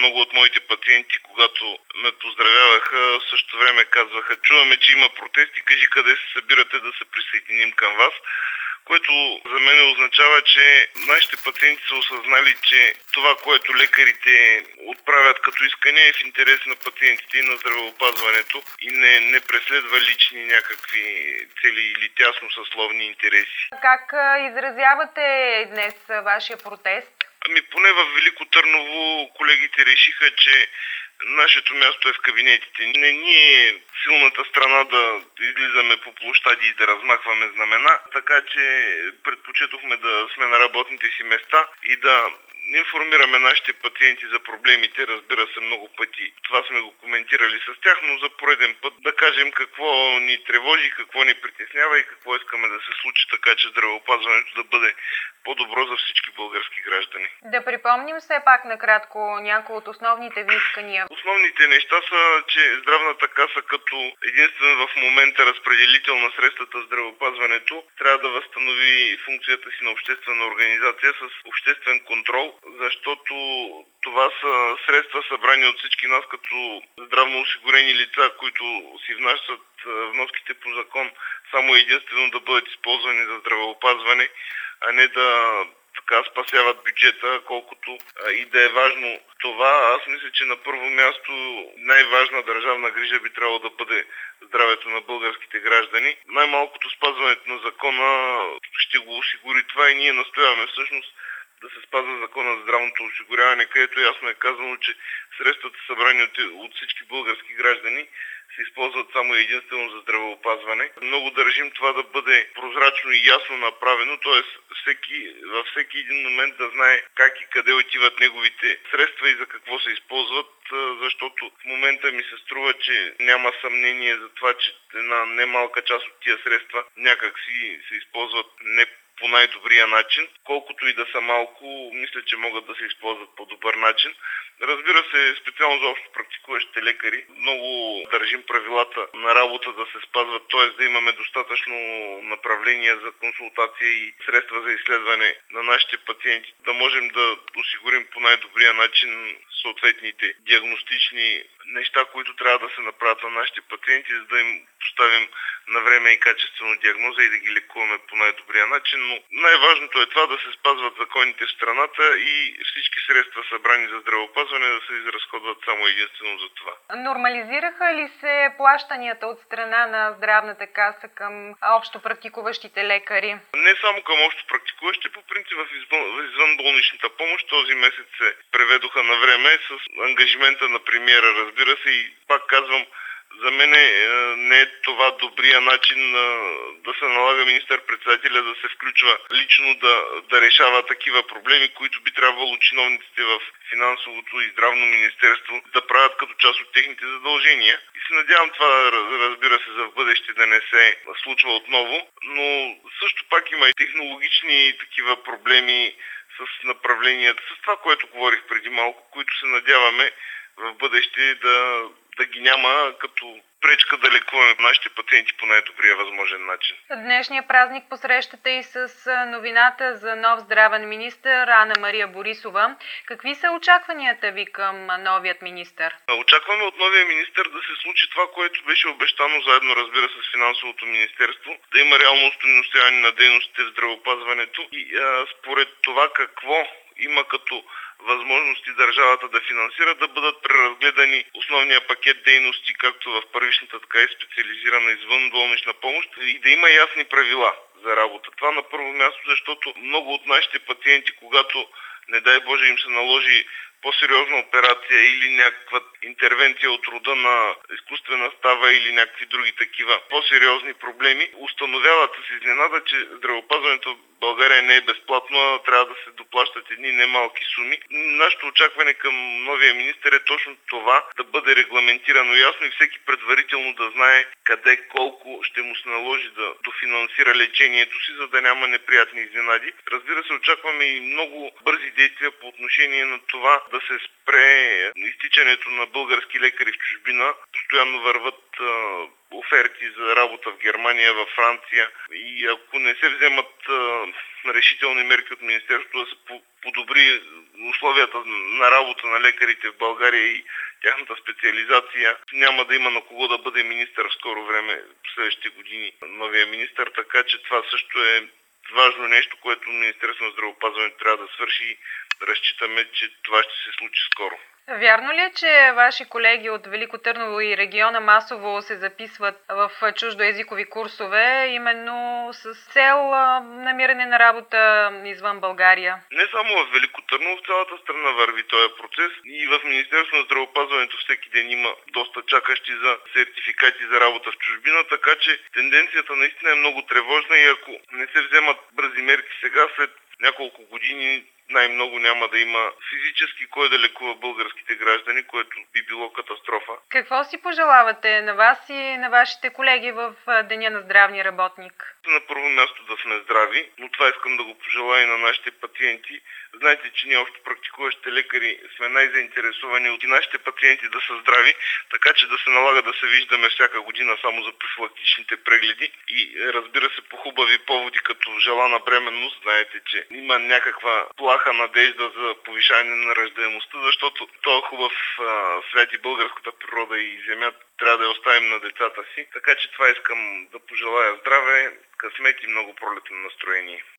много от моите пациенти, когато ме поздравяваха, в същото време казваха: чуваме, че има протести, кажи къде се събирате да се присъединим към вас. Което за мен означава, че нашите пациенти са осъзнали, че това, което лекарите отправят като искане, е в интерес на пациентите и на здравеопазването и не преследва лични някакви цели или тясно съсловни интереси. Как изразявате днес вашия протест? Поне в Велико Търново колегите решиха, че нашето място е в кабинетите. Не ни е силната страна да излизаме по площади и да размахваме знамена, така че предпочетохме да сме на работните си места и да информираме нашите пациенти за проблемите, разбира се, много пъти. Това сме го коментирали с тях, но за пореден път да кажем какво ни тревожи, какво ни притеснява и какво искаме да се случи, така че здравеопазването да бъде по-добро за всички български граждани. Да припомним все пак накратко някои от основните ви искания. Основните неща са, че Здравната каса като единствен в момента разпределител на средствата в здравеопазването трябва да възстанови функцията си на обществена организация с обществен контрол, защото това са средства събрани от всички нас като здравно осигурени лица, които си внасят вноските по закон, само единствено да бъдат използвани за здравеопазване, а не да спасяват бюджета, колкото и да е важно това. Аз мисля, че на първо място най-важна държавна грижа би трябвало да бъде здравето на българските граждани. Най-малкото спазването на закона ще го осигури това и ние настояваме всъщност да се спазва закона за здравното осигуряване, където ясно е казано, че средствата събрани от всички български граждани се използват само единствено за здравеопазване. Много държим това да бъде прозрачно и ясно направено, т.е. във всеки един момент да знае как и къде отиват неговите средства и за какво се използват, защото в момента ми се струва, че няма съмнение за това, че една немалка част от тия средства някак си се използват не по най-добрия начин, колкото и да са малко, мисля, че могат да се използват по добър начин. Разбира се, специално за общо практикуващите лекари, много държим правилата на работа да се спазват, т.е. да имаме достатъчно направления за консултация и средства за изследване на нашите пациенти, да можем да осигурим по най-добрия начин съответните диагностични неща, които трябва да се направят на нашите пациенти, за да им поставим на време и качествено диагноза и да ги лекуваме по най-добрия начин. Но най-важното е това да се спазват законите в страната и всички средства събрани за здравеопазване да се изразходват само единствено за това. Нормализираха ли се плащанията от страна на Здравната каса към общо практикуващите лекари? Не само към общо практикуващи, по принцип в извънболничната помощ този месец се преведоха на време с ангажимента на премиера, разбира се, и пак казвам, за мен не е това добрия начин да се налага министър-председателя да се включва лично да решава такива проблеми, които би трябвало чиновниците в финансовото и здравно министерство да правят като част от техните задължения. И се надявам това, разбира се, за в бъдеще да не се случва отново, но също пак има и технологични такива проблеми с направленията, с това, което говорих преди малко, които се надяваме в бъдеще да ги няма като пречка да лекуваме нашите пациенти по най-добрия възможен начин. Днешния празник посрещате и с новината за нов здравен министър Анна-Мария Борисова. Какви са очакванията ви към новият министър? Очакваме от новия министър да се случи това, което беше обещано заедно, разбира се, с финансовото министерство, да има реално остойностяване на дейностите в здравеопазването и според това какво има като възможности държавата да финансира, да бъдат преразгледани основния пакет дейности, както в първичната, така и специализирана извънболнична помощ и да има ясни правила за работа. Това на първо място, защото много от нашите пациенти, когато, не дай Боже, им се наложи по-сериозна операция или някаква интервенция от рода на изкуствена става или някакви други такива по-сериозни проблеми, установяват с изненада, че здравеопазването в България не е безплатно, а трябва да се доплащат едни немалки суми. Нашето очакване към новия министър е точно това, да бъде регламентирано ясно и всеки предварително да знае къде, колко ще му се наложи да дофинансира лечението си, за да няма неприятни изненади. Разбира се, очакваме и много бързи действия по отношение на това да се спре изтичането на български лекари в чужбина. Постоянно върват оферти за работа в Германия, във Франция и ако не се вземат решителни мерки от Министерството да се подобри условията на работа на лекарите в България и тяхната специализация. Няма да има на кого да бъде министър в скоро време, в следващите години, новия министър, така че това също е важно нещо, което Министерството на здравеопазването трябва да свърши и разчитаме, че това ще се случи скоро. Вярно ли е, че ваши колеги от Велико Търново и региона масово се записват в чуждоезикови курсове, именно с цел намиране на работа извън България? Не само в Велико Търново, в цялата страна върви този процес и в Министерството на здравеопазването всеки ден има доста чакащи за сертификати за работа в чужбина, така че тенденцията наистина е много тревожна и ако не се вземат бързи мерки сега, след няколко години най-много няма да има физически кой да лекува българските граждани, което би било катастрофа. Какво си пожелавате на вас и на вашите колеги в Деня на здравния работник? На първо място да сме здрави, но това искам да го пожелая и на нашите пациенти. Знаете, че ние общо практикуващите лекари сме най-заинтересовани от и нашите пациенти да са здрави, така че да се налага да се виждаме всяка година само за профилактичните прегледи и разбира се по хубави поводи като желана бременност. Знаете, че има някаква плаха надежда за повишаване на раждаемостта, защото този хубав свят и българската природа и земя трябва да я оставим на децата си. Така че това искам да пожелая здраве, късмет и много пролетно настроение.